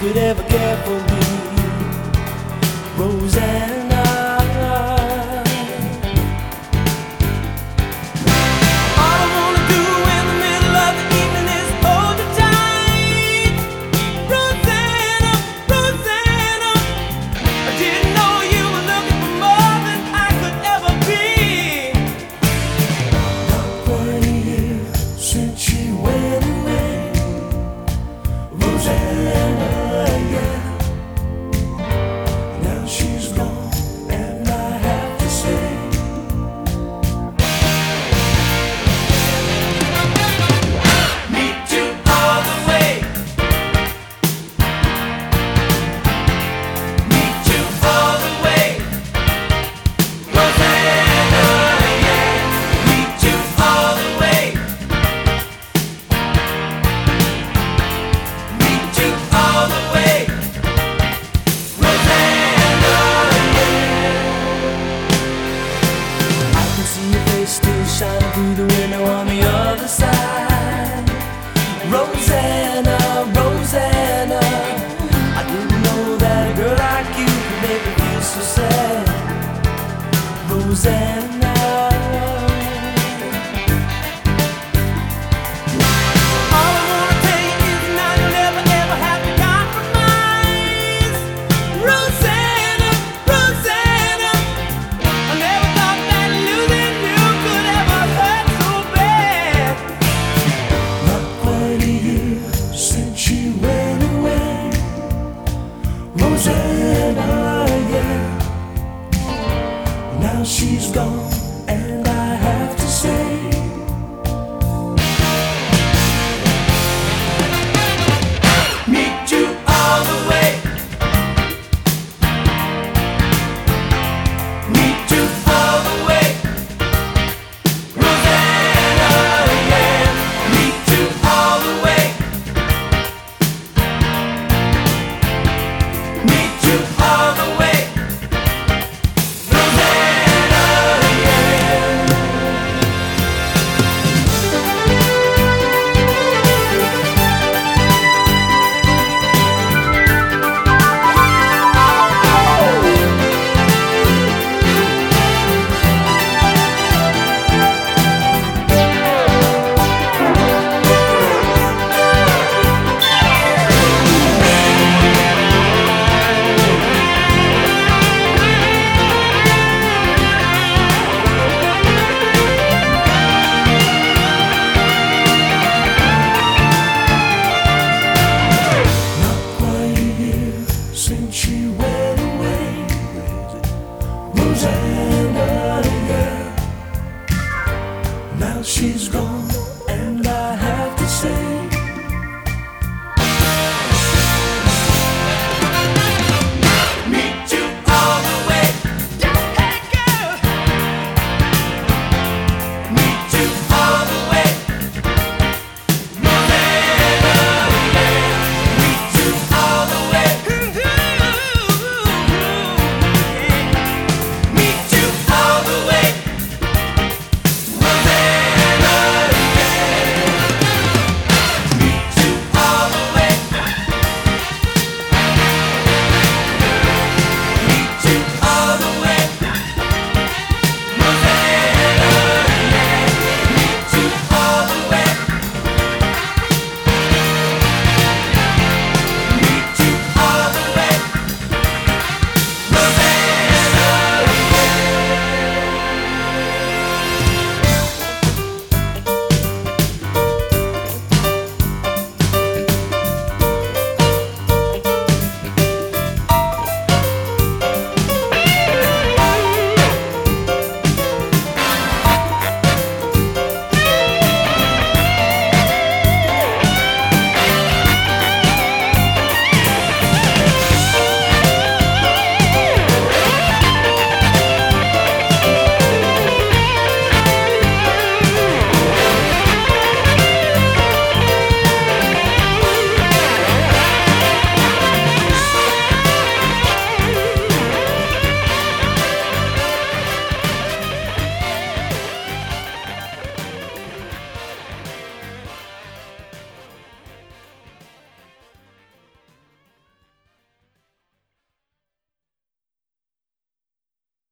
could ever care for me, Rosanna. All I wanna do in the middle of the evening is hold you tight, Rosanna, Rosanna. I didn't know you were looking for more than I could ever be. Not quite a year since she went away, Rosanna, yeah. Now she's gone and I have to say, meet you all the way, meet you all the way, Rosanna, yeah. Meet you all the way, meet you all the way, Rosanna, yeah. I can see your face still shining through the window on the other side, Rosanna, Rosanna. I didn't know that a girl like you could make me feel so sad, Rosanna. All I wanna tell you is now you'll never ever have to compromise, Rosanna, Rosanna. I never thought that losing you could ever hurt so bad. Not quite a year since she went away, Rosanna, yeah. Now she's gone and I have to say, meet you all the way, meet you all the way, Rosanna, yeah. Meet you all the way, meet you all the way, Rosanna, yeah. Not quite a year since she